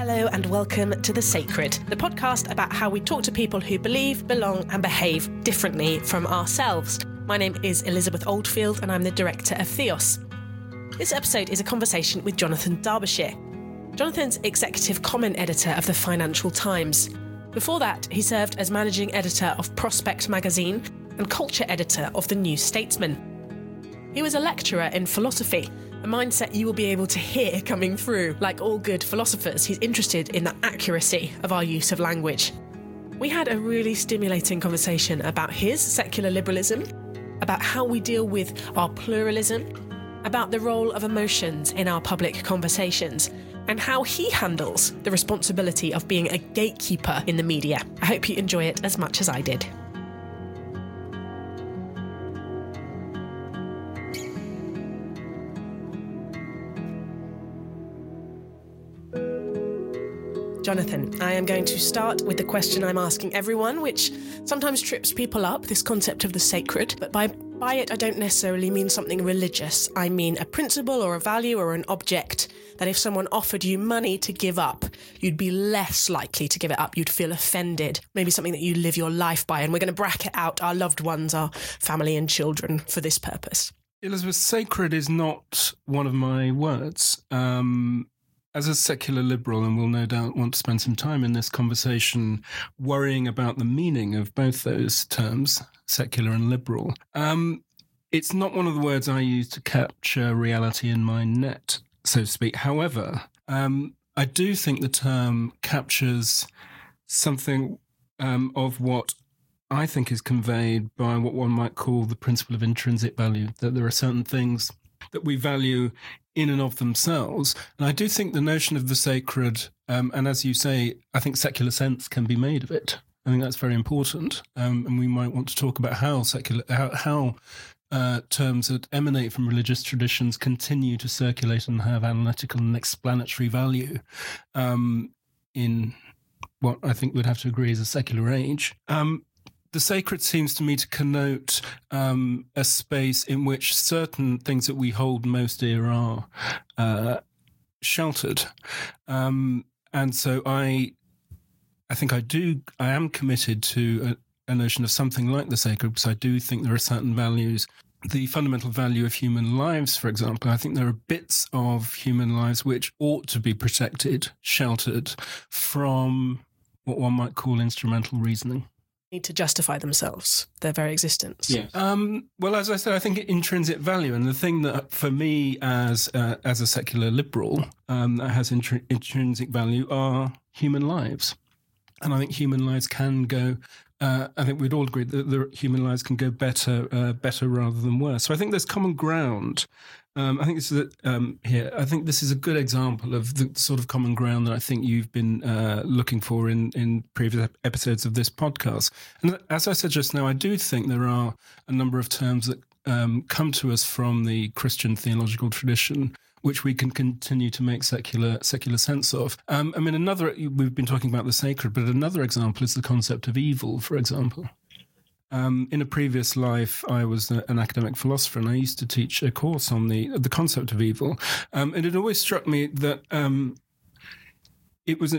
Hello and welcome to The Sacred, the podcast about how we talk to people who believe, belong and behave differently from ourselves. My name is Elizabeth Oldfield and I'm the director of Theos. This episode is a conversation with Jonathan Derbyshire. Jonathan's executive comment editor of the Financial Times. Before that, he served as managing editor of Prospect magazine and culture editor of The New Statesman. He was a lecturer in philosophy, a mindset you will be able to hear coming through. Like all good philosophers, he's interested in the accuracy of our use of language. We had a really stimulating conversation about his secular liberalism, about how we deal with our pluralism, about the role of emotions in our public conversations, and how he handles the responsibility of being a gatekeeper in the media. I hope you enjoy it as much as I did. Jonathan, I am going to start with the question I'm asking everyone, which sometimes trips people up, this concept of the sacred. But by it, I don't necessarily mean something religious. I mean a principle or a value or an object that if someone offered you money to give up, you'd be less likely to give it up. You'd feel offended. Maybe something that you live your life by. And we're going to bracket out our loved ones, our family and children for this purpose. Elizabeth, sacred is not one of my words. As a secular liberal, and we'll no doubt want to spend some time in this conversation worrying about the meaning of both those terms, secular and liberal, it's not one of the words I use to capture reality in my net, so to speak. However, I do think the term captures something of what I think is conveyed by what one might call the principle of intrinsic value, that there are certain things that we value in and of themselves. And I do think the notion of the sacred, and as you say, I think secular sense can be made of it. I think that's very important. And we might want to talk about how terms that emanate from religious traditions continue to circulate and have analytical and explanatory value in what I think we'd have to agree is a secular age. The sacred seems to me to connote a space in which certain things that we hold most dear are sheltered. And so I think I am committed to a notion of something like the sacred, because I do think there are certain values. The fundamental value of human lives, for example, I think there are bits of human lives which ought to be protected, sheltered from what one might call instrumental reasoning. Need to justify themselves, their very existence. Yeah. Well, as I said, I think intrinsic value, and the thing that for me as a secular liberal that has intrinsic value are human lives, and I think human lives can go. I think we'd all agree that the human lives can go better rather than worse. So I think there's common ground. I think this is here. I think this is a good example of the sort of common ground that I think you've been looking for in previous episodes of this podcast. And as I said just now, I do think there are a number of terms that come to us from the Christian theological tradition, which we can continue to make secular sense of. I mean, we've been talking about the sacred, but another example is the concept of evil, for example. In a previous life, I was an academic philosopher, and I used to teach a course on the concept of evil. And it always struck me that it was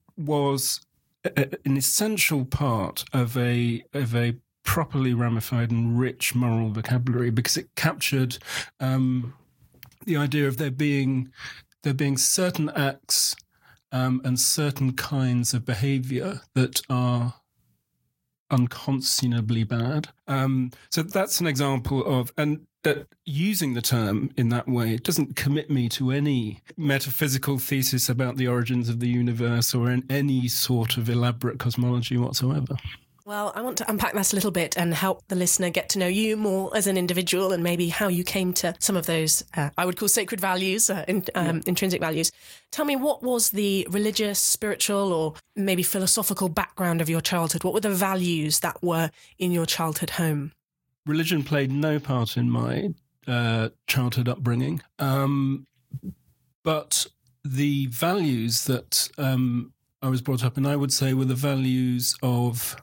an essential part of a properly ramified and rich moral vocabulary, because it captured the idea of there being certain acts and certain kinds of behaviour that are unconscionably bad. So that's an example of, and that using the term in that way, it doesn't commit me to any metaphysical thesis about the origins of the universe or in any sort of elaborate cosmology whatsoever. Well, I want to unpack that a little bit and help the listener get to know you more as an individual and maybe how you came to some of those, I would call sacred values, intrinsic values. Tell me, what was the religious, spiritual, or maybe philosophical background of your childhood? What were the values that were in your childhood home? Religion played no part in my childhood upbringing, but the values that I was brought up in, I would say, were the values of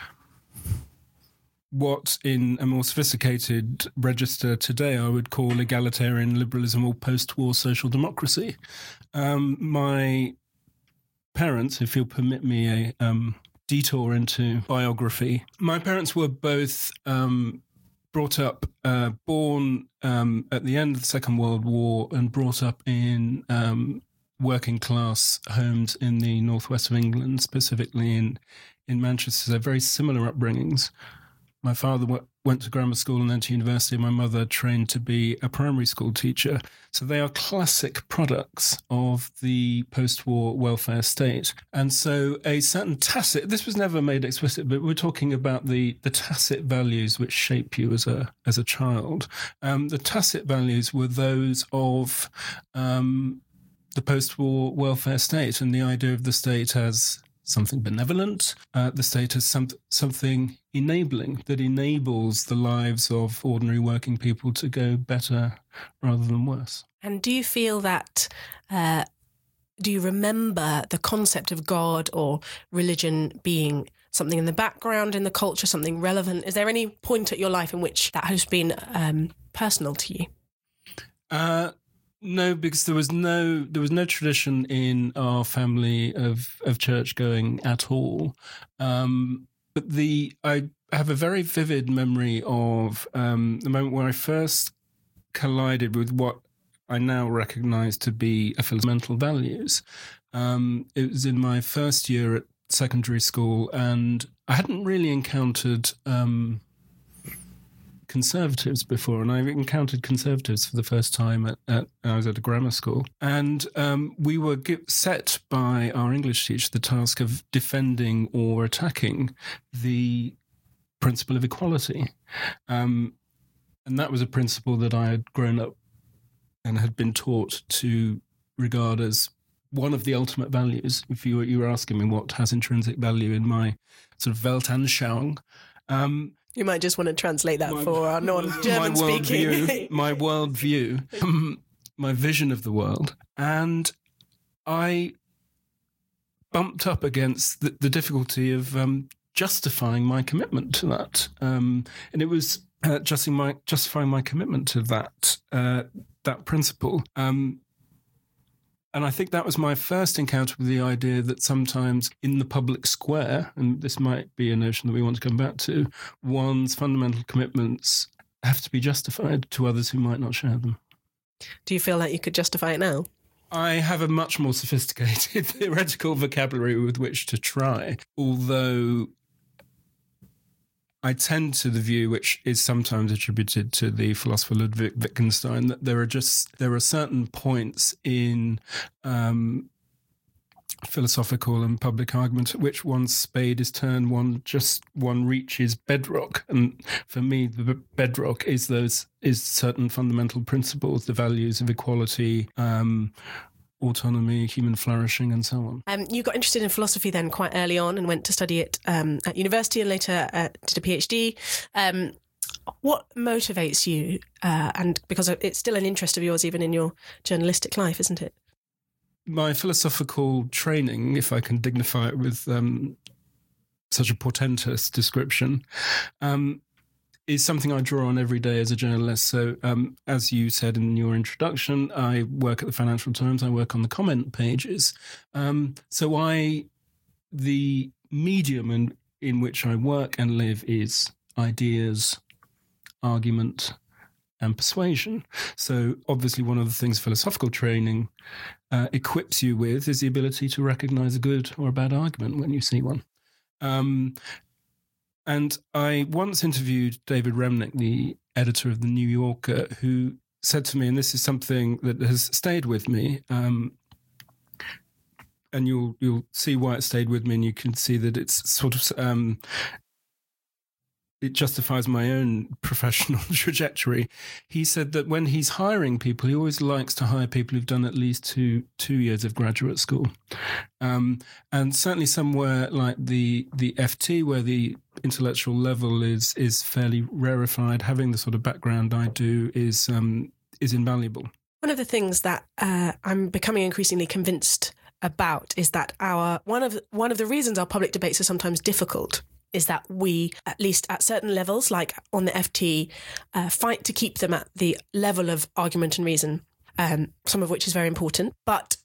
what in a more sophisticated register today I would call egalitarian liberalism or post-war social democracy. My parents, if you'll permit me a detour into biography. My parents were both brought up, born at the end of the Second World War and brought up in working class homes in the northwest of England, specifically in Manchester. They're very similar upbringings. My father went to grammar school and then to university. My mother trained to be a primary school teacher. So they are classic products of the post-war welfare state. And so a certain tacit, this was never made explicit, but we're talking about the tacit values which shape you as a child. The tacit values were those of the post-war welfare state, and the idea of the state as something benevolent, the state as something enabling, that enables the lives of ordinary working people to go better rather than worse. And do you feel that, do you remember the concept of God or religion being something in the background, in the culture, something relevant? Is there any point at your life in which that has been personal to you? No, because there was no tradition in our family of church going at all. But I have a very vivid memory of the moment where I first collided with what I now recognise to be a fundamental values. It was in my first year at secondary school, and I hadn't really encountered conservatives before, and I encountered conservatives for the first time I was at a grammar school, and we were set by our English teacher the task of defending or attacking the principle of equality, and that was a principle that I had grown up and had been taught to regard as one of the ultimate values. If you were asking me what has intrinsic value in my sort of Weltanschauung, you might just want to translate that for our non-German speaking. My worldview, my vision of the world. And I bumped up against the difficulty of justifying my commitment to that. And it was justifying my commitment to that principle. And I think that was my first encounter with the idea that sometimes in the public square, and this might be a notion that we want to come back to, one's fundamental commitments have to be justified to others who might not share them. Do you feel like you could justify it now? I have a much more sophisticated theoretical vocabulary with which to try, although I tend to the view, which is sometimes attributed to the philosopher Ludwig Wittgenstein, that there are certain points in philosophical and public argument at which one's spade is turned, one reaches bedrock. And for me, the bedrock is certain fundamental principles, the values of equality, autonomy, human flourishing, and so on. You got interested in philosophy then quite early on and went to study it at university and later did a PhD. What motivates you? And because it's still an interest of yours even in your journalistic life, isn't it? My philosophical training, if I can dignify it with such a portentous description, is something I draw on every day as a journalist. So as you said in your introduction, I work at the Financial Times, I work on the comment pages. So the medium in which I work and live is ideas, argument, and persuasion. So obviously one of the things philosophical training equips you with is the ability to recognise a good or a bad argument when you see one. And I once interviewed David Remnick, the editor of The New Yorker, who said to me, and this is something that has stayed with me, and you'll see why it stayed with me, and you can see that it's sort of it justifies my own professional trajectory. He said that when he's hiring people, he always likes to hire people who've done at least two years of graduate school. And certainly somewhere like the FT, where the intellectual level is fairly rarefied, having the sort of background I do is invaluable. One of the things that I'm becoming increasingly convinced about is that one of the reasons our public debates are sometimes difficult is that we, at least at certain levels, like on the FT, fight to keep them at the level of argument and reason, some of which is very important. But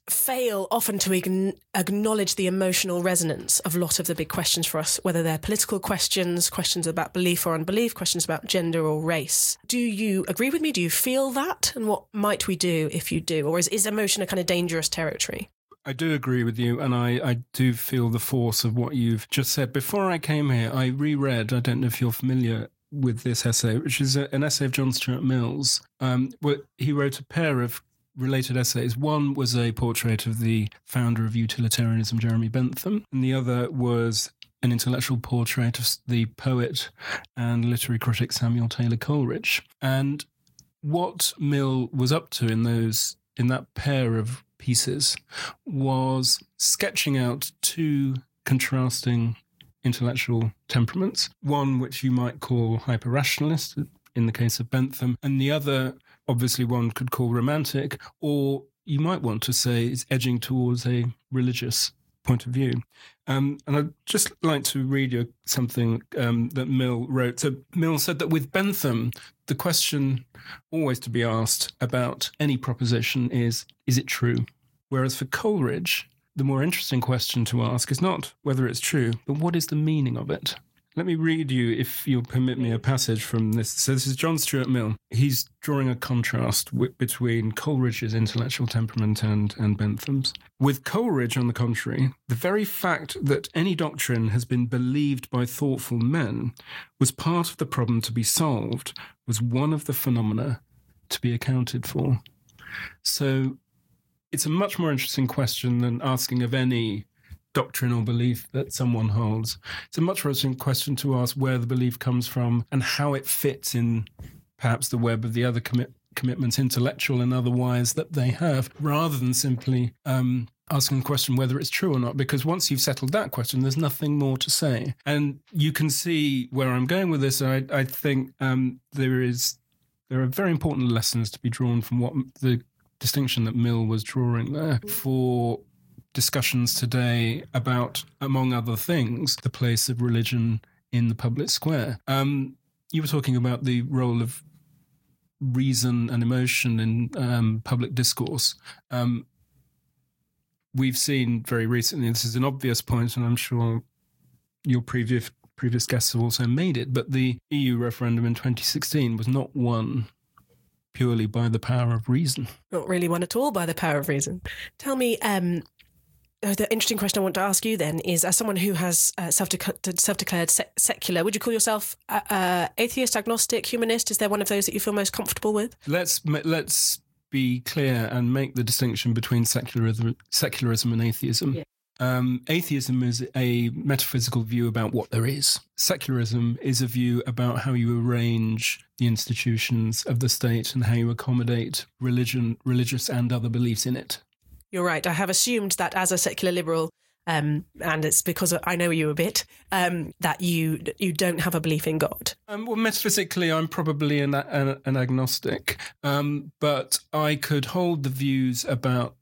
fail often to acknowledge the emotional resonance of a lot of the big questions for us, whether they're political questions, questions about belief or unbelief, questions about gender or race. Do you agree with me? Do you feel that? And what might we do if you do? Or is emotion a kind of dangerous territory? I do agree with you, and I do feel the force of what you've just said. Before I came here, I reread, I don't know if you're familiar with this essay, which is an essay of John Stuart Mill's. Where he wrote a pair of related essays. One was a portrait of the founder of utilitarianism, Jeremy Bentham, and the other was an intellectual portrait of the poet and literary critic Samuel Taylor Coleridge. And what Mill was up to in that pair of pieces was sketching out two contrasting intellectual temperaments, one which you might call hyper-rationalist in the case of Bentham, and the other, obviously, one could call romantic, or you might want to say is edging towards a religious point of view. And I'd just like to read you something that Mill wrote. So Mill said that with Bentham, the question always to be asked about any proposition is it true? Whereas for Coleridge, the more interesting question to ask is not whether it's true, but what is the meaning of it? Let me read you, if you'll permit me, a passage from this. So this is John Stuart Mill. He's drawing a contrast between Coleridge's intellectual temperament and Bentham's. With Coleridge, on the contrary, the very fact that any doctrine has been believed by thoughtful men was part of the problem to be solved, was one of the phenomena to be accounted for. So it's a much more interesting question than asking of any doctrine or belief that someone holds. It's a much more interesting question to ask where the belief comes from and how it fits in perhaps the web of the other commitments, intellectual and otherwise, that they have, rather than simply asking the question whether it's true or not, because once you've settled that question, there's nothing more to say. And you can see where I'm going with this. I think there are very important lessons to be drawn from what the distinction that Mill was drawing there for discussions today about, among other things, the place of religion in the public square. You were talking about the role of reason and emotion in public discourse. We've seen very recently, this is an obvious point, and I'm sure your previous guests have also made it, but the EU referendum in 2016 was not won purely by the power of reason. Not really won at all by the power of reason. Tell me, the interesting question I want to ask you then is, as someone who has self-declared secular, would you call yourself atheist, agnostic, humanist? Is there one of those that you feel most comfortable with? Let's be clear and make the distinction between secularism and atheism. Yeah. Atheism is a metaphysical view about what there is. Secularism is a view about how you arrange the institutions of the state and how you accommodate religious and other beliefs in it. You're right. I have assumed that as a secular liberal, and it's because I know you a bit, that you don't have a belief in God. Well, metaphysically, I'm probably an agnostic, but I could hold the views about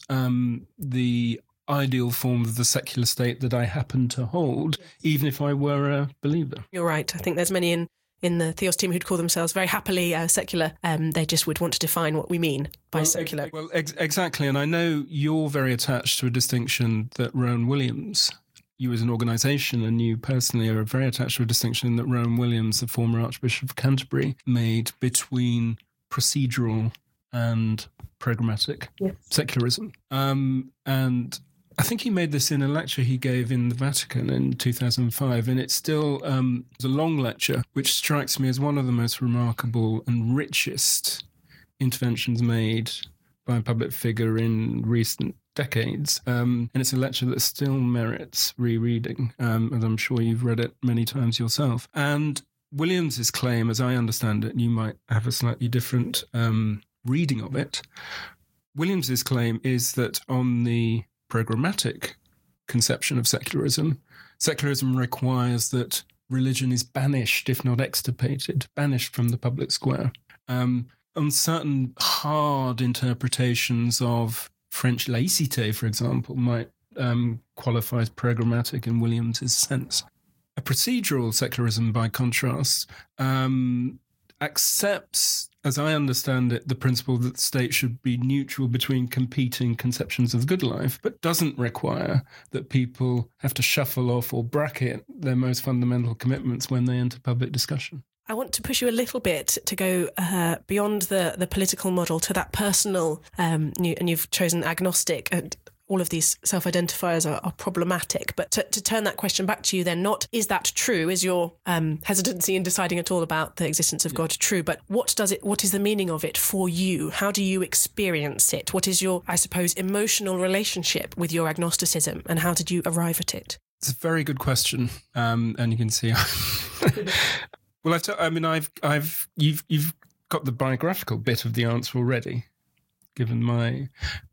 the ideal form of the secular state that I happen to hold, even if I were a believer. You're right. I think there's many in the Theos team who'd call themselves very happily secular. They just would want to define what we mean by secular. Exactly. And I know you're very attached to a distinction that Rowan Williams, you as an organisation and you personally are very attached to a distinction that Rowan Williams, the former Archbishop of Canterbury, made between procedural and programmatic secularism. And I think he made this in a lecture he gave in the Vatican in 2005, and it's still a long lecture, which strikes me as one of the most remarkable and richest interventions made by a public figure in recent decades. And it's a lecture that still merits rereading, and I'm sure you've read it many times yourself. And Williams's claim, as I understand it, and you might have a slightly different reading of it, Williams's claim is that on the programmatic conception of secularism requires that religion is banished, if not extirpated, banished from the public square. On certain hard interpretations of French laïcité, for example, might qualify as programmatic in Williams's sense. A procedural secularism, by contrast, accepts as I understand it, the principle that the state should be neutral between competing conceptions of the good life, but doesn't require that people have to shuffle off or bracket their most fundamental commitments when they enter public discussion. I want to push you a little bit to go beyond the political model to that personal, and you've chosen agnostic, and all of these self-identifiers are problematic. But to turn that question back to you then, not is that true? Is your hesitancy in deciding at all about the existence of God true? But what is the meaning of it for you? How do you experience it? What is your, I suppose, emotional relationship with your agnosticism, and how did you arrive at it? It's a very good question, and you can see. Well, you've got the biographical bit of the answer already, given my.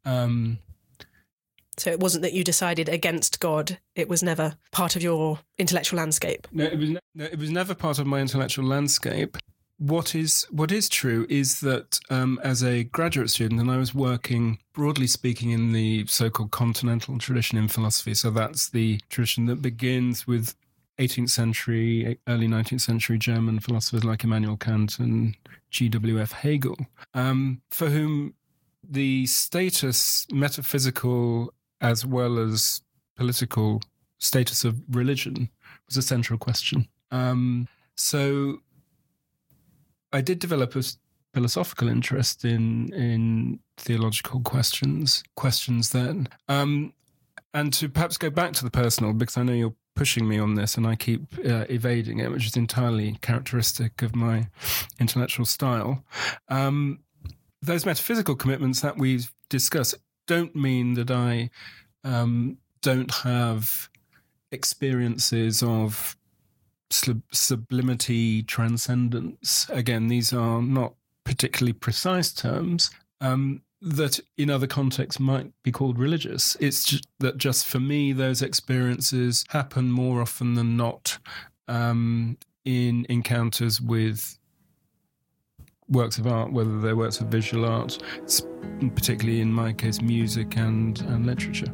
So it wasn't that you decided against God; it was never part of your intellectual landscape. No, it was never part of my intellectual landscape. What is true is that as a graduate student, and I was working, broadly speaking, in the so-called continental tradition in philosophy. So that's the tradition that begins with 18th century, early 19th century German philosophers like Immanuel Kant and G.W.F. Hegel, for whom the status, metaphysical as well as political status of religion was a central question. So I did develop a philosophical interest in theological questions then. And to perhaps go back to the personal, because I know you're pushing me on this and I keep evading it, which is entirely characteristic of my intellectual style. Those metaphysical commitments that we've discussed don't mean that I don't have experiences of sublimity, transcendence. Again, these are not particularly precise terms that in other contexts might be called religious. It's just that just for me, those experiences happen more often than not in encounters with works of art, whether they're works of visual art, particularly in my case, music and literature.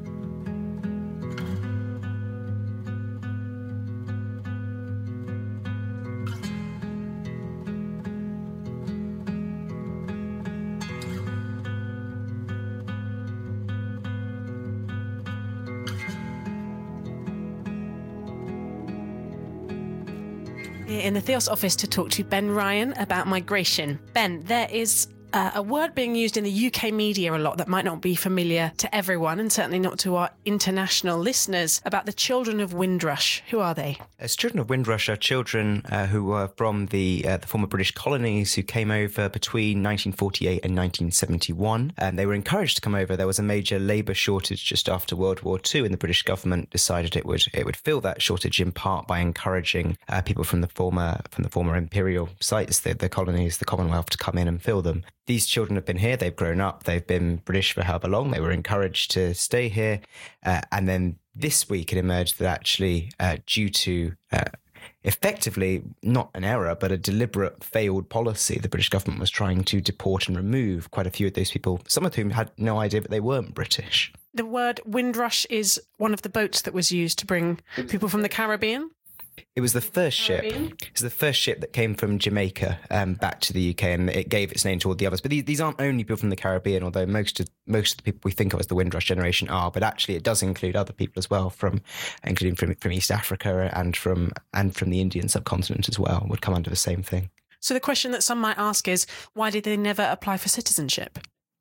In the Theos office to talk to Ben Ryan about migration. Ben, there is a word being used in the UK media a lot that might not be familiar to everyone, and certainly not to our international listeners, about the children of Windrush. Who are they? Children of Windrush are children who were from the former British colonies who came over between 1948 and 1971. They were encouraged to come over. There was a major labour shortage just after World War II, and the British government decided it would fill that shortage in part by encouraging people from the former imperial sites, the colonies, the Commonwealth, to come in and fill them. These children have been here, they've grown up, they've been British for however long, they were encouraged to stay here. And then this week it emerged that actually due to effectively not an error, but a deliberate failed policy, the British government was trying to deport and remove quite a few of those people, some of whom had no idea that they weren't British. The word Windrush is one of the boats that was used to bring people from the Caribbean. It was the first ship. It was the first ship that came from Jamaica back to the UK, and it gave its name to all the others. But these aren't only people from the Caribbean, although most of the people we think of as the Windrush generation are. But actually, it does include other people as well, including from East Africa and from the Indian subcontinent as well. Would come under the same thing. So the question that some might ask is, why did they never apply for citizenship?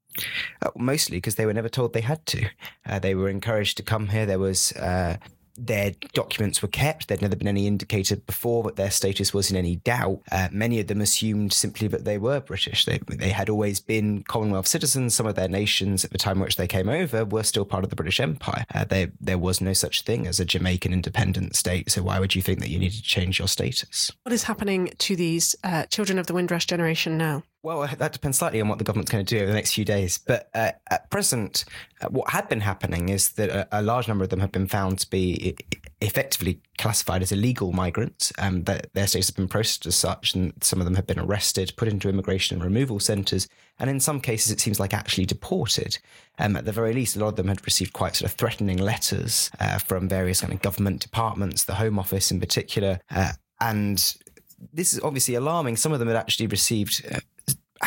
Mostly because they were never told they had to. They were encouraged to come here. There was. Their documents were kept. There'd never been any indicator before that their status was in any doubt. Many of them assumed simply that they were British. They had always been Commonwealth citizens. Some of their nations at the time in which they came over were still part of the British Empire. There was no such thing as a Jamaican independent state. So why would you think that you needed to change your status? What is happening to these children of the Windrush generation now? Well, that depends slightly on what the government's going to do over the next few days. But at present, what had been happening is that a large number of them have been found to be effectively classified as illegal migrants. That their status has been processed as such, and some of them have been arrested, put into immigration and removal centres, and in some cases it seems like actually deported. At the very least, a lot of them had received quite sort of threatening letters from various kind of government departments, the Home Office in particular, and this is obviously alarming. Some of them had actually received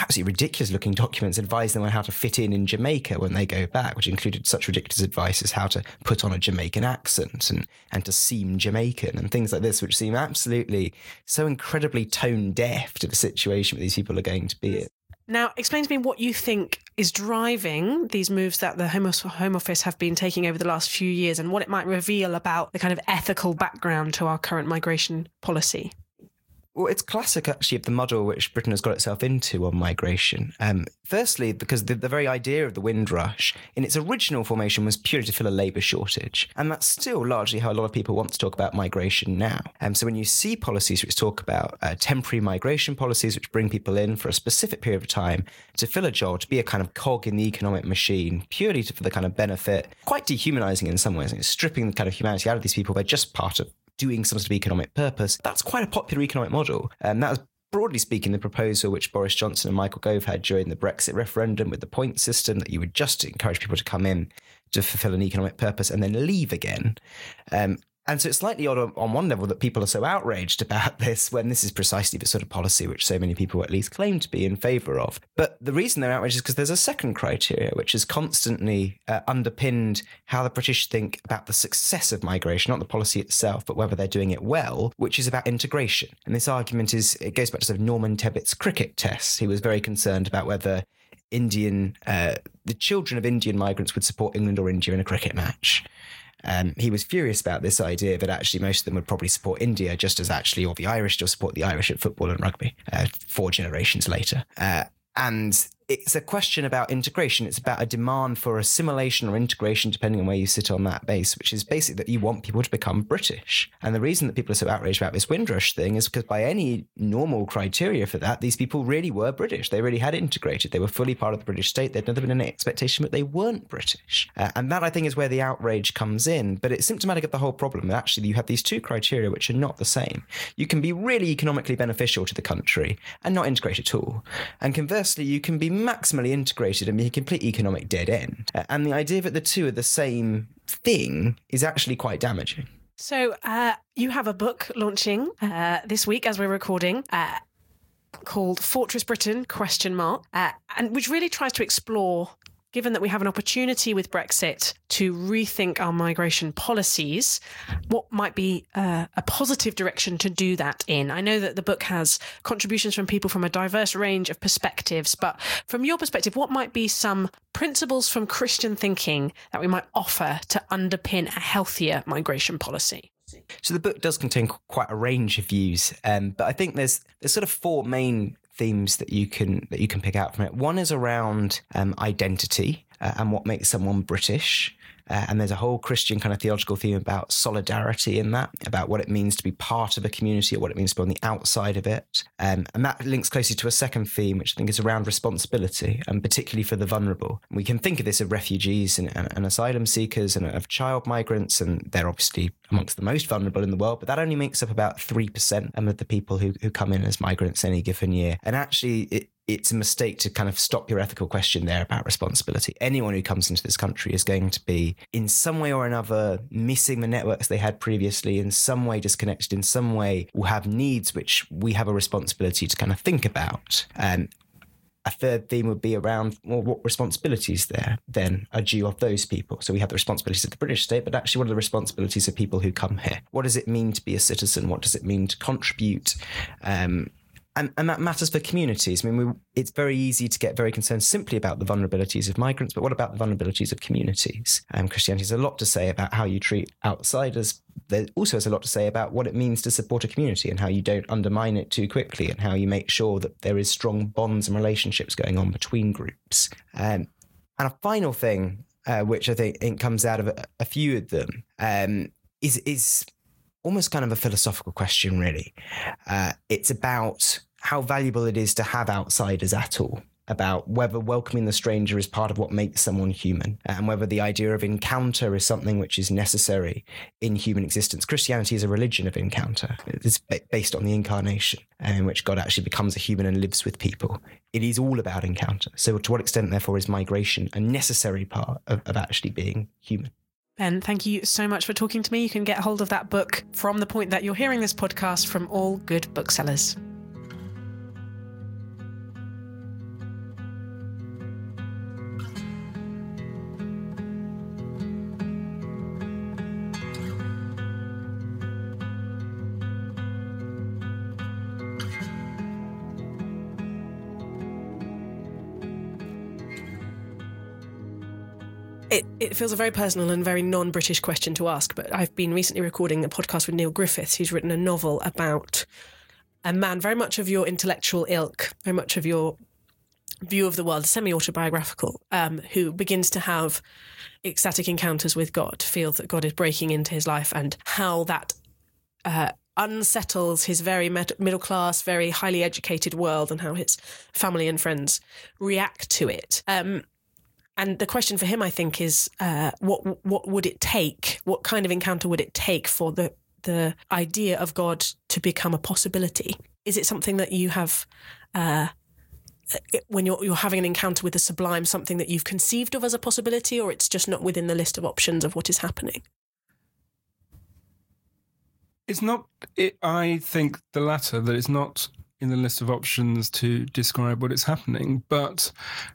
absolutely ridiculous looking documents advising them on how to fit in Jamaica when they go back, which included such ridiculous advice as how to put on a Jamaican accent and to seem Jamaican and things like this, which seem absolutely so incredibly tone deaf to the situation that these people are going to be in. Now, explain to me what you think is driving these moves that the Home Office have been taking over the last few years and what it might reveal about the kind of ethical background to our current migration policy. Well, it's classic, actually, of the model which Britain has got itself into on migration. Firstly, because the very idea of the Windrush in its original formation was purely to fill a labour shortage. And that's still largely how a lot of people want to talk about migration now. So when you see policies which talk about temporary migration policies which bring people in for a specific period of time to fill a job, to be a kind of cog in the economic machine, purely for the kind of benefit, quite dehumanising in some ways, stripping the kind of humanity out of these people, they're just part of doing some sort of economic purpose. That's quite a popular economic model. And that was, broadly speaking, the proposal which Boris Johnson and Michael Gove had during the Brexit referendum with the point system, that you would just encourage people to come in to fulfill an economic purpose and then leave again. And so it's slightly odd on one level that people are so outraged about this when this is precisely the sort of policy which so many people at least claim to be in favour of. But the reason they're outraged is because there's a second criteria which has constantly underpinned how the British think about the success of migration, not the policy itself, but whether they're doing it well, which is about integration. And this argument it goes back to sort of Norman Tebbett's cricket test. He was very concerned about whether the children of Indian migrants would support England or India in a cricket match. He was furious about this idea that actually most of them would probably support India, just as actually all the Irish still support the Irish at football and rugby 4 generations later. And it's a question about integration. It's about a demand for assimilation or integration, depending on where you sit on that base, which is basically that you want people to become British. And the reason that people are so outraged about this Windrush thing is because by any normal criteria for that, these people really were British. They really had integrated. They were fully part of the British state. There'd never been any expectation that they weren't British. And that, I think, is where the outrage comes in. But it's symptomatic of the whole problem that actually you have these two criteria which are not the same. You can be really economically beneficial to the country and not integrate at all. And conversely, you can be maximally integrated and be a complete economic dead end. And the idea that the two are the same thing is actually quite damaging. So you have a book launching this week as we're recording called Fortress Britain, ? And which really tries to explore, given that we have an opportunity with Brexit to rethink our migration policies, what might be a positive direction to do that in? I know that the book has contributions from people from a diverse range of perspectives, but from your perspective, what might be some principles from Christian thinking that we might offer to underpin a healthier migration policy? So the book does contain quite a range of views, but I think there's sort of 4 main themes that you can pick out from it. One is around identity and what makes someone British. And there's a whole Christian kind of theological theme about solidarity in that, about what it means to be part of a community or what it means to be on the outside of it. And that links closely to a second theme, which I think is around responsibility, and particularly for the vulnerable. We can think of this of refugees and asylum seekers and of child migrants, and they're obviously amongst the most vulnerable in the world, but that only makes up about 3% of the people who come in as migrants any given year. And actually, it's a mistake to kind of stop your ethical question there about responsibility. Anyone who comes into this country is going to be in some way or another missing the networks they had previously, in some way disconnected, in some way will have needs which we have a responsibility to kind of think about. A third theme would be around, well, what responsibilities there then are due of those people? So we have the responsibilities of the British state, but actually what are the responsibilities of people who come here? What does it mean to be a citizen? What does it mean to contribute? And that matters for communities. I mean, it's very easy to get very concerned simply about the vulnerabilities of migrants, but what about the vulnerabilities of communities? Christianity has a lot to say about how you treat outsiders. There also has a lot to say about what it means to support a community and how you don't undermine it too quickly and how you make sure that there is strong bonds and relationships going on between groups. And a final thing, which I think comes out of a few of them, is almost kind of a philosophical question, really. It's about how valuable it is to have outsiders at all, about whether welcoming the stranger is part of what makes someone human, and whether the idea of encounter is something which is necessary in human existence. Christianity is a religion of encounter. It's based on the incarnation, in which God actually becomes a human and lives with people. It is all about encounter. So to what extent, therefore, is migration a necessary part of actually being human? Ben, thank you so much for talking to me. You can get hold of that book from the point that you're hearing this podcast from all good booksellers. It feels a very personal and very non-British question to ask, but I've been recently recording a podcast with Neil Griffiths, who's written a novel about a man very much of your intellectual ilk, very much of your view of the world, semi-autobiographical, who begins to have ecstatic encounters with God, feels that God is breaking into his life, and how that unsettles his very middle-class, very highly educated world, and how his family and friends react to it. And the question for him, I think, is what would it take? What kind of encounter would it take for the idea of God to become a possibility? Is it something that you have, when you're having an encounter with the sublime, something that you've conceived of as a possibility, or it's just not within the list of options of what is happening? It's not. I think the latter, that it's not in the list of options to describe what is happening, but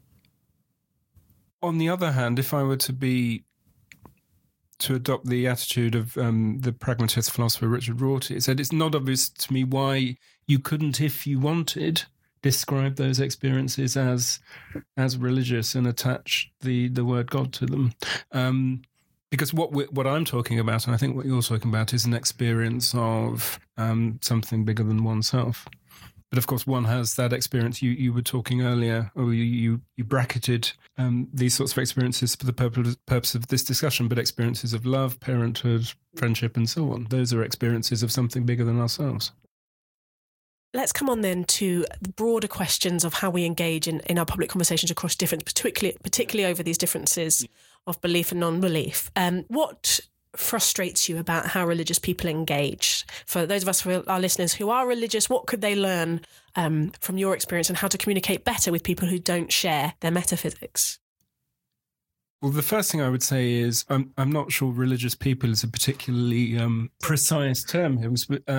on the other hand, if I were to adopt the attitude of the pragmatist philosopher Richard Rorty, said it's not obvious to me why you couldn't, if you wanted, describe those experiences as religious and attach the word God to them. Because what I'm talking about, and I think what you're talking about, is an experience of something bigger than oneself. But of course, one has that experience. You were talking earlier, or you bracketed these sorts of experiences for the purpose of this discussion, but experiences of love, parenthood, friendship, and so on. Those are experiences of something bigger than ourselves. Let's come on then to the broader questions of how we engage in our public conversations across difference, particularly over these differences of belief and non-belief. What frustrates you about how religious people engage? For those of us, for our listeners who are religious, what could they learn from your experience, and how to communicate better with people who don't share their metaphysics? Well, the first thing I would say is I'm not sure religious people is a particularly precise term here.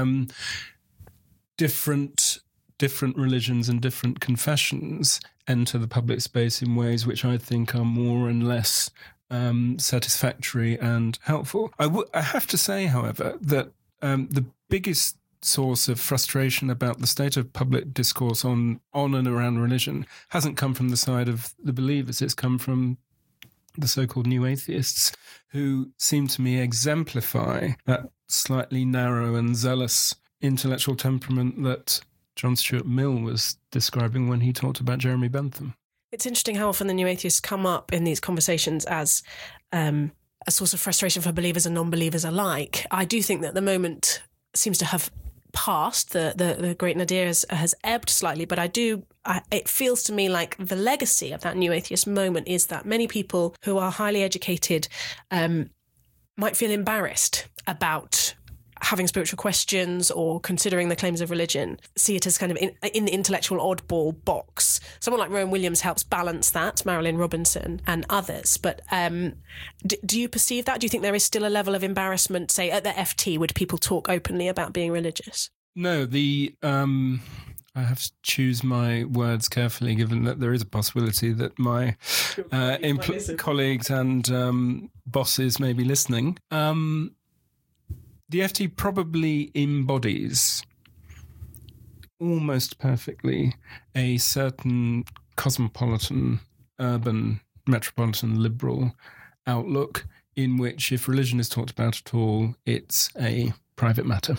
Different religions and different confessions enter the public space in ways which I think are more and less satisfactory and helpful. I have to say, however, that the biggest source of frustration about the state of public discourse on and around religion hasn't come from the side of the believers. It's come from the so-called new atheists, who seem to me exemplify that slightly narrow and zealous intellectual temperament that John Stuart Mill was describing when he talked about Jeremy Bentham. It's interesting how often the new atheists come up in these conversations as a source of frustration for believers and non-believers alike. I do think that the moment seems to have passed. The great nadir has ebbed slightly, but it feels to me like the legacy of that new atheist moment is that many people who are highly educated might feel embarrassed about having spiritual questions or considering the claims of religion, see it as kind of in the intellectual oddball box. Someone like Rowan Williams helps balance that, Marilyn Robinson and others. But do you perceive that? Do you think there is still a level of embarrassment, say, at the FT? Would people talk openly about being religious? No, I have to choose my words carefully, given that there is a possibility that my colleagues and bosses may be listening. The FT probably embodies almost perfectly a certain cosmopolitan, urban, metropolitan, liberal outlook in which, if religion is talked about at all, it's a private matter.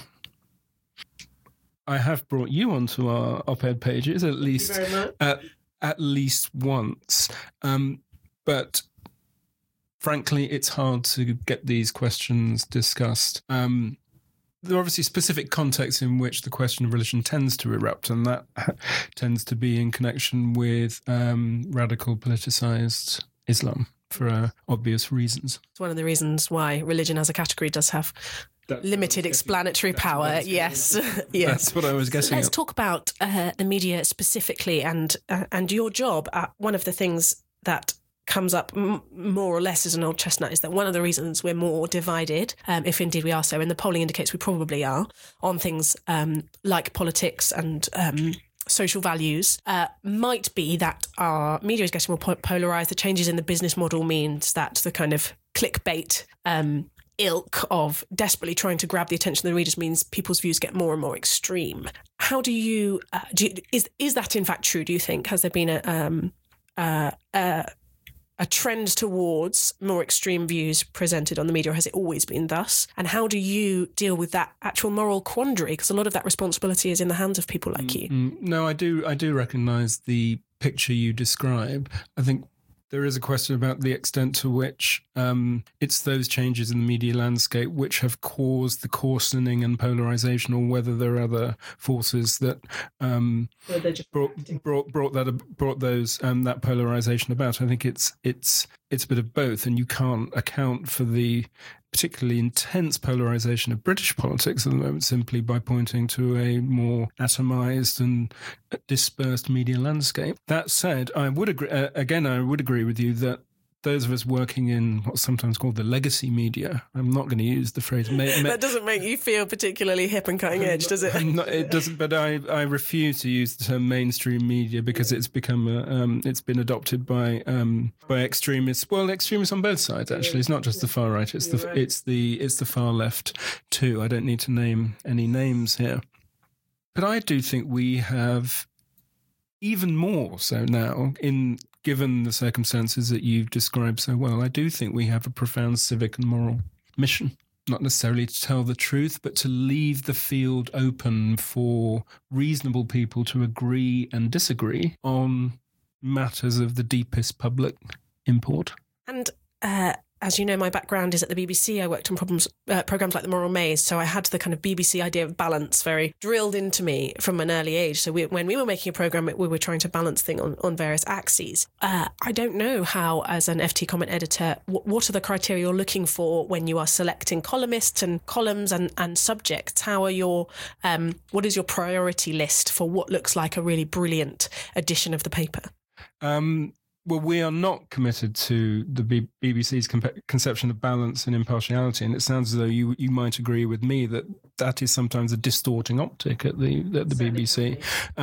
I have brought you onto our op-ed pages at least once, but frankly, it's hard to get these questions discussed. There are obviously specific contexts in which the question of religion tends to erupt, and that tends to be in connection with radical politicized Islam for obvious reasons. It's one of the reasons why religion as a category does have limited explanatory power. Yes. Yes. That's what I was guessing. Let's talk about the media specifically and your job. One of the things that comes up more or less as an old chestnut is that one of the reasons we're more divided, if indeed we are so, and the polling indicates we probably are, on things like politics and social values, might be that our media is getting more polarised. The changes in the business model means that the kind of clickbait ilk of desperately trying to grab the attention of the readers means people's views get more and more extreme. How do you, is that in fact true, do you think? Has there been a trend towards more extreme views presented on the media, or has it always been thus? And how do you deal with that actual moral quandary? Because a lot of that responsibility is in the hands of people like you. No, I do recognise the picture you describe. I think there is a question about the extent to which it's those changes in the media landscape which have caused the coarsening and polarisation, or whether there are other forces that brought that polarisation about. I think it's a bit of both, and you can't account for the particularly intense polarisation of British politics at the moment simply by pointing to a more atomised and dispersed media landscape. That said, I would agree with you that those of us working in what's sometimes called the legacy media, I'm not going to use the phrase... that doesn't make you feel particularly hip and cutting edge, does it? It doesn't, but I refuse to use the term mainstream media because it's become it's been adopted by extremists. Well, extremists on both sides, actually. It's not just the far right, it's the far left too. I don't need to name any names here. But I do think we have, even more so now, given the circumstances that you've described so well, I do think we have a profound civic and moral mission. Not necessarily to tell the truth, but to leave the field open for reasonable people to agree and disagree on matters of the deepest public import. And as you know, my background is at the BBC. I worked on programmes like The Moral Maze, so I had the kind of BBC idea of balance very drilled into me from an early age. So when we were making a programme, we were trying to balance things on various axes. I don't know how, as an FT comment editor, what are the criteria you're looking for when you are selecting columnists and columns and subjects? How are what is your priority list for what looks like a really brilliant edition of the paper? Well, we are not committed to the BBC's conception of balance and impartiality, and it sounds as though you might agree with me that is sometimes a distorting optic at the BBC.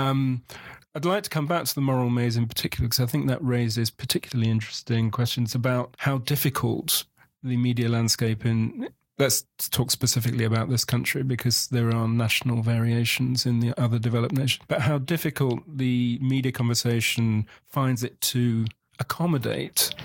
I'd like to come back to the Moral Maze in particular, because I think that raises particularly interesting questions about how difficult the media landscape let's talk specifically about this country because there are national variations in the other developed nations, but how difficult the media conversation finds it to accommodate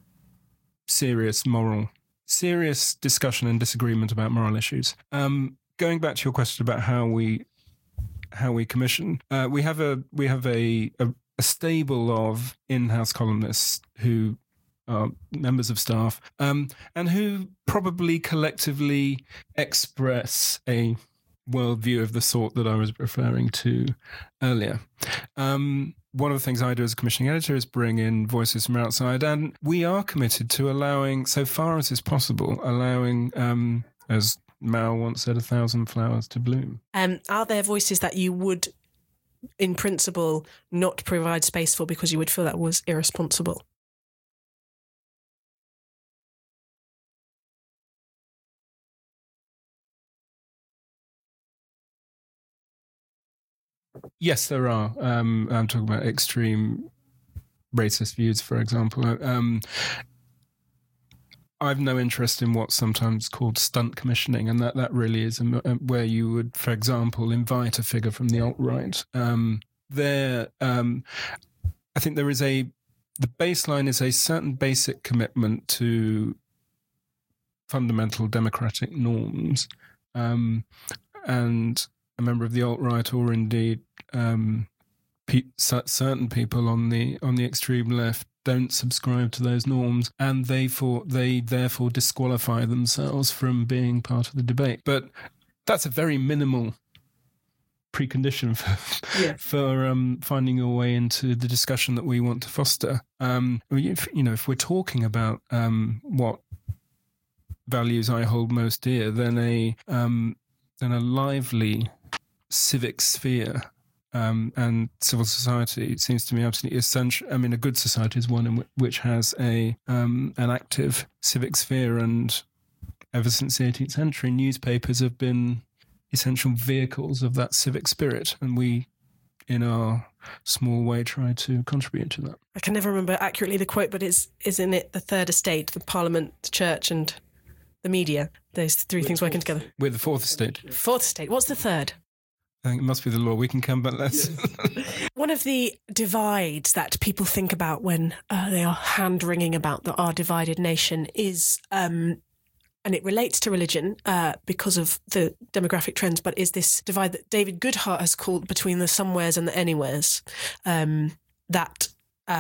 serious discussion and disagreement about moral issues. Going back to your question about how we commission, we have a stable of in-house columnists who are members of staff, and who probably collectively express a worldview of the sort that I was referring to earlier. One of the things I do as a commissioning editor is bring in voices from outside, and we are committed to allowing, so far as is possible, as Mao once said, 1,000 flowers to bloom. Are there voices that you would, in principle, not provide space for because you would feel that was irresponsible? Yes, there are. I'm talking about extreme racist views, for example. I've no interest in what's sometimes called stunt commissioning, and that really is where you would, for example, invite a figure from the alt-right. I think the baseline is a certain basic commitment to fundamental democratic norms, and a member of the alt-right, or indeed certain people on the extreme left, don't subscribe to those norms, and they therefore disqualify themselves from being part of the debate. But that's a very minimal precondition for finding your way into the discussion that we want to foster. If we're talking about what values I hold most dear, then a lively civic sphere and civil society, it seems to me absolutely essential. I mean, a good society is one which has an active civic sphere, and ever since the 18th century, newspapers have been essential vehicles of that civic spirit, and we, in our small way, try to contribute to that. I can never remember accurately the quote, but isn't it the third estate, the Parliament, the Church and the media, those three things working together? We're the fourth estate. Fourth estate. What's the third? I think it must be the law. We can come back. Let's. One of the divides that people think about when they are hand-wringing about our divided nation is, and it relates to religion because of the demographic trends, but is this divide that David Goodhart has called between the somewheres and the anywheres. That,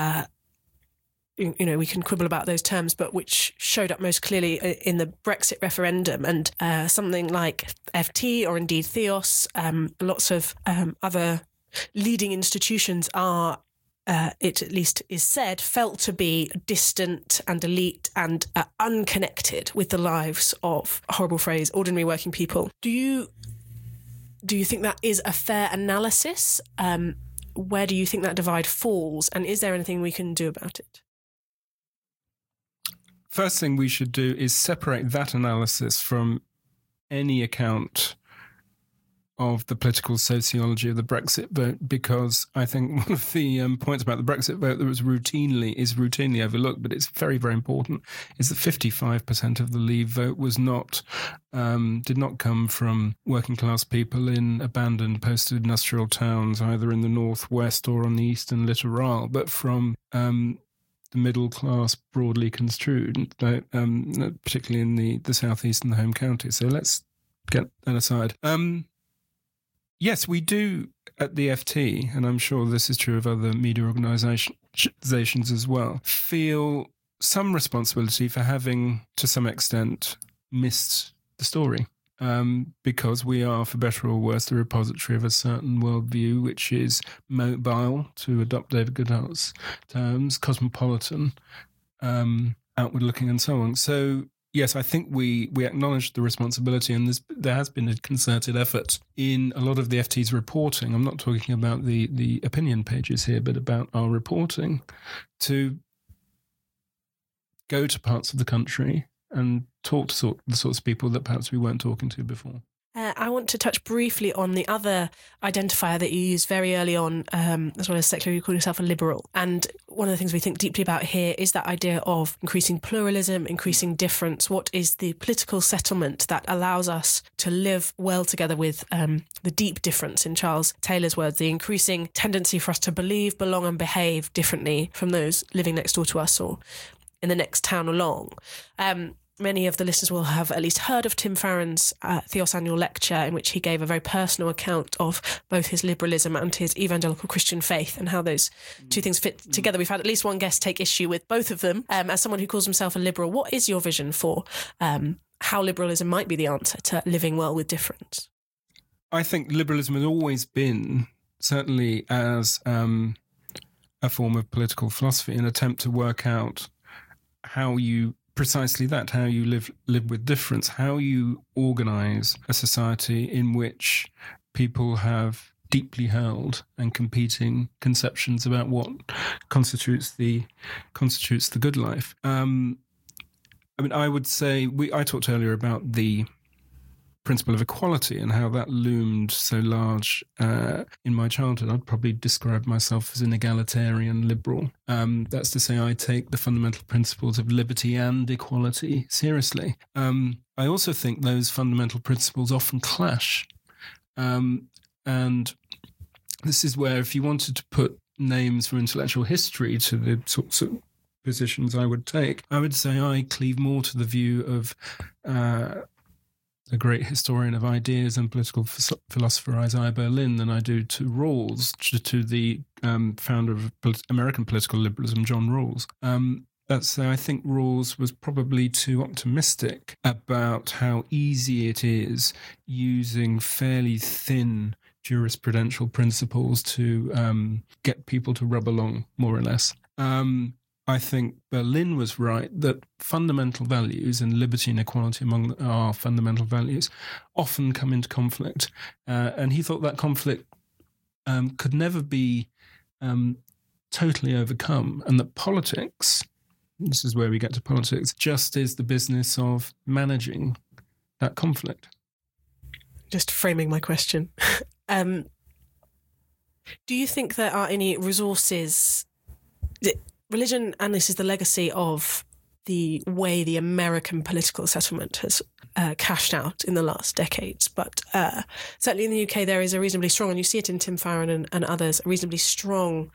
we can quibble about those terms, but which showed up most clearly in the Brexit referendum, and something like FT or indeed Theos, lots of other leading institutions are, it at least is said, felt to be distant and elite and unconnected with the lives of, horrible phrase, ordinary working people. Do you think that is a fair analysis? Where do you think that divide falls? And is there anything we can do about it? First thing we should do is separate that analysis from any account of the political sociology of the Brexit vote, because I think one of the points about the Brexit vote that was routinely overlooked, but it's very, very important, is that 55% of the Leave vote was did not come from working class people in abandoned post-industrial towns, either in the northwest or on the eastern littoral, but from the middle class, broadly construed, particularly in the southeast and the home counties. So let's get that aside. Yes, we do at the FT, and I'm sure this is true of other media organisations as well, feel some responsibility for having, to some extent, missed the story. Because we are, for better or worse, the repository of a certain worldview, which is mobile, to adopt David Goodhart's terms, cosmopolitan, outward-looking, and so on. So, yes, I think we acknowledge the responsibility, and there has been a concerted effort in a lot of the FT's reporting. I'm not talking about the opinion pages here, but about our reporting, to go to parts of the country and talk to the sorts of people that perhaps we weren't talking to before. I want to touch briefly on the other identifier that you used very early on, as well as secular. You call yourself a liberal. And one of the things we think deeply about here is that idea of increasing pluralism, increasing difference. What is the political settlement that allows us to live well together with the deep difference, in Charles Taylor's words, the increasing tendency for us to believe, belong and behave differently from those living next door to us or in the next town along. Many of the listeners will have at least heard of Tim Farron's Theos annual lecture, in which he gave a very personal account of both his liberalism and his evangelical Christian faith and how those two things fit together. We've had at least one guest take issue with both of them. As someone who calls himself a liberal, what is your vision for how liberalism might be the answer to living well with difference? I think liberalism has always been, certainly as a form of political philosophy, an attempt to work out how you live with difference, how you organise a society in which people have deeply held and competing conceptions about what constitutes the good life. I would say I talked earlier about the principle of equality and how that loomed so large in my childhood. I'd probably describe myself as an egalitarian liberal. That's to say, I take the fundamental principles of liberty and equality seriously. I also think those fundamental principles often clash. And this is where, if you wanted to put names from intellectual history to the sorts of positions I would take, I would say I cleave more to the view of the great historian of ideas and political philosopher Isaiah Berlin than I do to Rawls, to the founder of American political liberalism, John Rawls. I think Rawls was probably too optimistic about how easy it is using fairly thin jurisprudential principles to get people to rub along, more or less. I think Berlin was right that fundamental values, and liberty and equality among our fundamental values, often come into conflict. And he thought that conflict could never be totally overcome, and that politics, this is where we get to politics, just is the business of managing that conflict. Just framing my question. Do you think there are any resources... Religion, and this is the legacy of the way the American political settlement has cashed out in the last decades. But certainly in the UK, there is a reasonably strong, and you see it in Tim Farron and others, a reasonably strong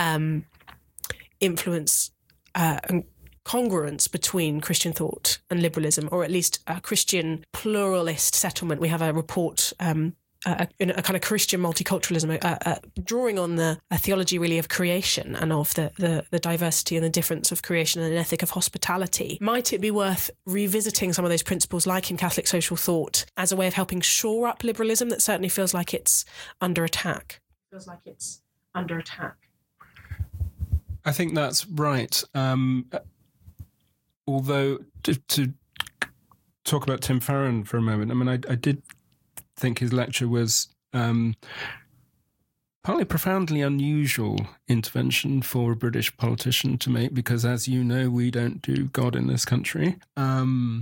influence and congruence between Christian thought and liberalism, or at least a Christian pluralist settlement. We have a report, a kind of Christian multiculturalism, drawing on a theology really of creation and of the diversity and the difference of creation and an ethic of hospitality. Might it be worth revisiting some of those principles, like in Catholic social thought, as a way of helping shore up liberalism that certainly feels like it's under attack? I think that's right. Although, to talk about Tim Farron for a moment, I mean, I did think his lecture was partly a profoundly unusual intervention for a British politician to make, because, as you know, we don't do God in this country. And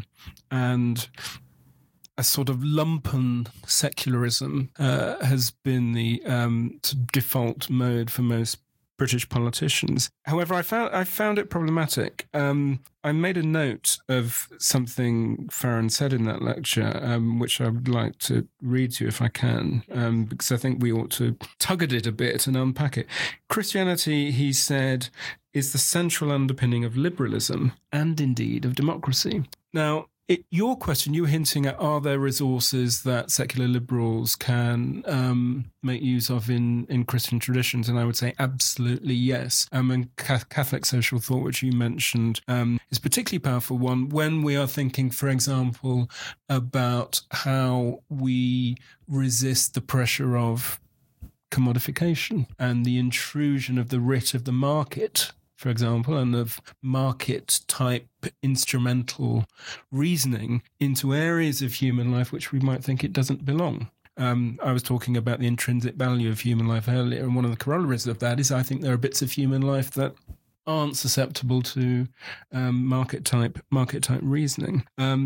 a sort of lumpen secularism has been the default mode for most British politicians. However, I found it problematic. I made a note of something Farron said in that lecture, which I would like to read to you if I can, because I think we ought to tug at it a bit and unpack it. Christianity, he said, is the central underpinning of liberalism and indeed of democracy. Now, your question, you were hinting at, are there resources that secular liberals can make use of in Christian traditions? And I would say absolutely yes. And Catholic social thought, which you mentioned, is a particularly powerful one when we are thinking, for example, about how we resist the pressure of commodification and the intrusion of the writ of the market, for example, and of market-type instrumental reasoning into areas of human life which we might think it doesn't belong. I was talking about the intrinsic value of human life earlier, and one of the corollaries of that is I think there are bits of human life that aren't susceptible to market-type reasoning.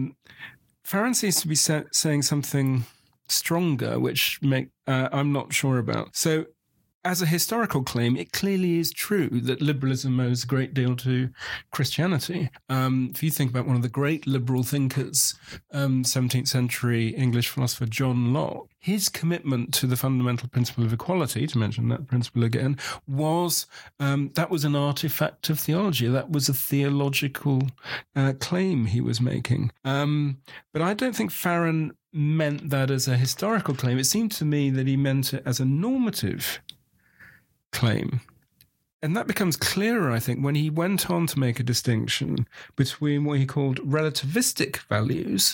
Farron seems to be saying something stronger, which I'm not sure about. So, as a historical claim, it clearly is true that liberalism owes a great deal to Christianity. If you think about one of the great liberal thinkers, 17th century English philosopher John Locke, his commitment to the fundamental principle of equality, to mention that principle again, was that was an artifact of theology. That was a theological claim he was making. But I don't think Farron meant that as a historical claim. It seemed to me that he meant it as a normative claim. And that becomes clearer, I think, when he went on to make a distinction between what he called relativistic values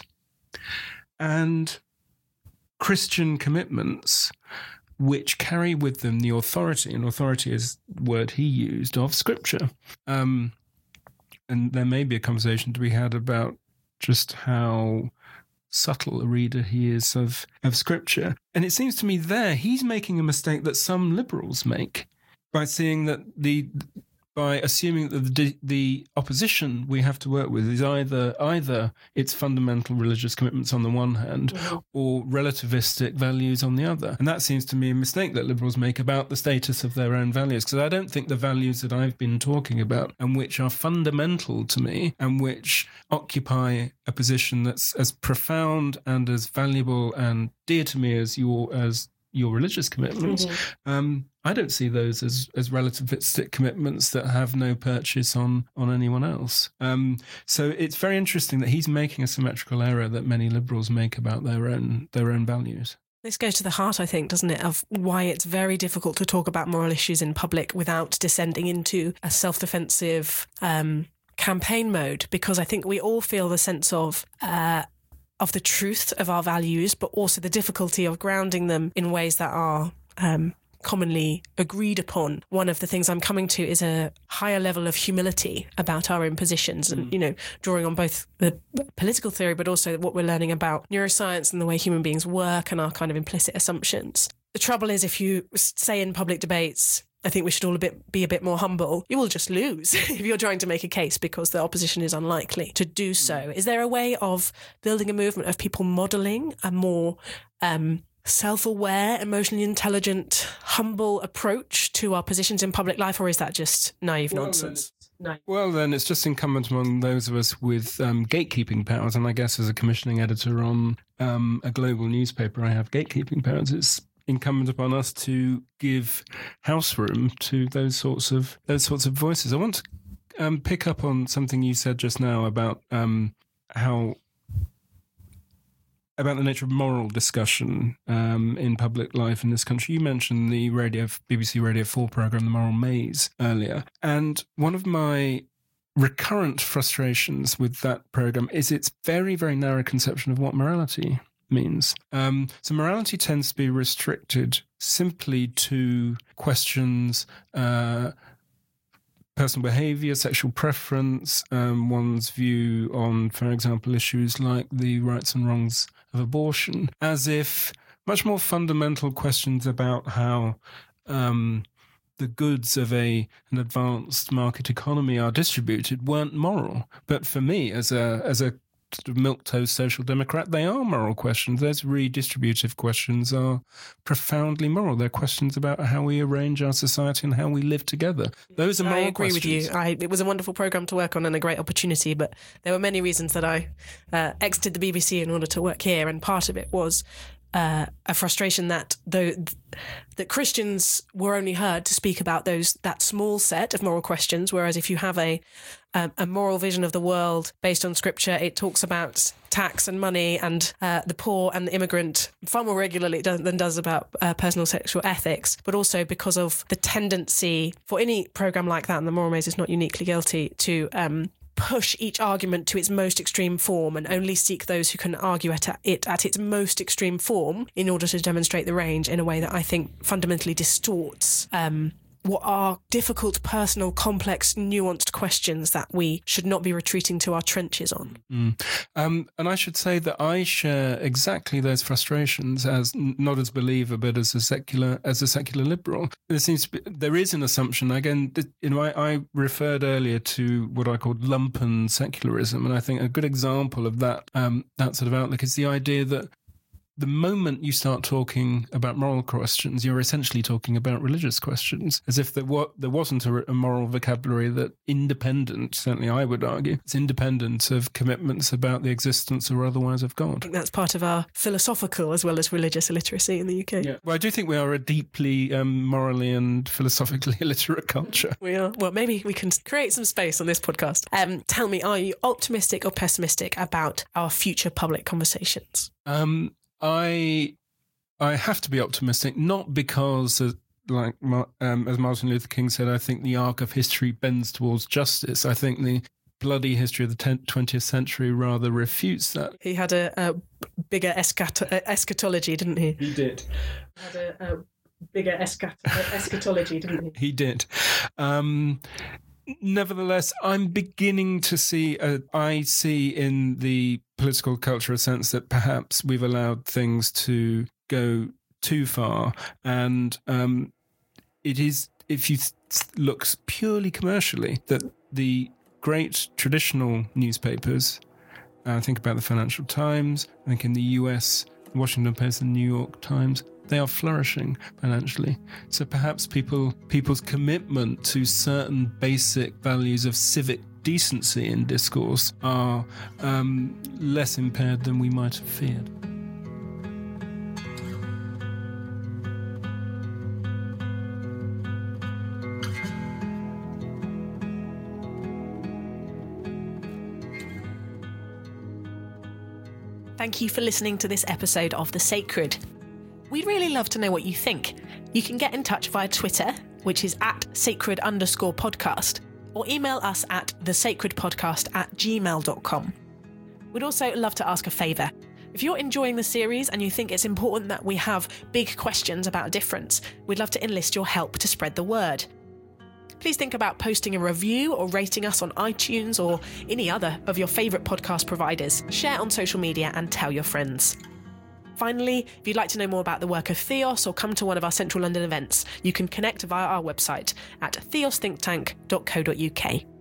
and Christian commitments, which carry with them the authority, and authority is the word he used, of Scripture. And there may be a conversation to be had about just how subtle a reader he is of Scripture. And it seems to me there he's making a mistake that some liberals make by seeing that by assuming that the opposition we have to work with is either its fundamental religious commitments on the one hand or relativistic values on the other. And that seems to me a mistake that liberals make about the status of their own values, because I don't think the values that I've been talking about and which are fundamental to me and which occupy a position that's as profound and as valuable and dear to me as your religious commitments, I don't see those as relativistic commitments that have no purchase on anyone else. So it's very interesting that he's making a symmetrical error that many liberals make about their own values. This goes to the heart, I think, doesn't it, of why it's very difficult to talk about moral issues in public without descending into a self-defensive campaign mode, because I think we all feel the sense of the truth of our values, but also the difficulty of grounding them in ways that are commonly agreed upon. One of the things I'm coming to is a higher level of humility about our own positions and, drawing on both the political theory, but also what we're learning about neuroscience and the way human beings work and our kind of implicit assumptions. The trouble is, if you say in public debates, I think we should all be a bit more humble, you will just lose if you're trying to make a case, because the opposition is unlikely to do so. Is there a way of building a movement of people modelling a more self-aware, emotionally intelligent, humble approach to our positions in public life, or is that just naive nonsense? No. Well, then it's just incumbent among those of us with gatekeeping powers, and I guess as a commissioning editor on a global newspaper, I have gatekeeping powers. It's incumbent upon us to give house room to those sorts of voices. I want to pick up on something you said just now about about the nature of moral discussion in public life in this country. You mentioned the BBC Radio 4 programme, The Moral Maze, earlier. And one of my recurrent frustrations with that programme is its very, very narrow conception of what morality means. So morality tends to be restricted simply to questions personal behaviour, sexual preference, one's view on, for example, issues like the rights and wrongs of abortion, as if much more fundamental questions about how the goods of an advanced market economy are distributed weren't moral. But for me, as a sort of milquetoast social democrat, they are moral questions. Those redistributive questions are profoundly moral. They're questions about how we arrange our society and how we live together. Those are moral questions. I agree with you. It was a wonderful programme to work on and a great opportunity, but there were many reasons that I exited the BBC in order to work here, and part of it was a frustration that Christians were only heard to speak about that small set of moral questions, whereas if you have a moral vision of the world based on scripture, it talks about tax and money and the poor and the immigrant far more regularly than does about personal sexual ethics, but also because of the tendency for any programme like that, and The Moral Maze is not uniquely guilty, to push each argument to its most extreme form and only seek those who can argue at its most extreme form in order to demonstrate the range in a way that I think fundamentally distorts what are difficult, personal, complex, nuanced questions that we should not be retreating to our trenches on. And I should say that I share exactly those frustrations, as not as a believer but as a secular liberal. There is an assumption again. I referred earlier to what I called lumpen secularism, and I think a good example of that sort of outlook is the idea that the moment you start talking about moral questions, you're essentially talking about religious questions, as if there wasn't a moral vocabulary that independent, certainly I would argue, it's independent of commitments about the existence or otherwise of God. I think that's part of our philosophical as well as religious illiteracy in the UK. Yeah. Well, I do think we are a deeply morally and philosophically illiterate culture. We are. Well, maybe we can create some space on this podcast. Tell me, are you optimistic or pessimistic about our future public conversations? I have to be optimistic, not because, as Martin Luther King said, I think the arc of history bends towards justice. I think the bloody history of the 20th century rather refutes that. He had a bigger eschatology, didn't he? He did. He had a bigger eschatology, didn't he? He did. Nevertheless, I'm beginning to see, I see in the political culture a sense that perhaps we've allowed things to go too far. And it is, if you look purely commercially, that the great traditional newspapers, I think about the Financial Times, I think in the US, the Washington Post and New York Times, they are flourishing financially. So perhaps people's commitment to certain basic values of civic decency in discourse are less impaired than we might have feared. Thank you for listening to this episode of The Sacred. We'd really love to know what you think. You can get in touch via Twitter, which is @sacred_podcast, or email us at thesacredpodcast@gmail.com. We'd also love to ask a favour. If you're enjoying the series and you think it's important that we have big questions about difference, we'd love to enlist your help to spread the word. Please think about posting a review or rating us on iTunes or any other of your favourite podcast providers. Share on social media and tell your friends. Finally, if you'd like to know more about the work of Theos or come to one of our Central London events, you can connect via our website at theosthinktank.co.uk.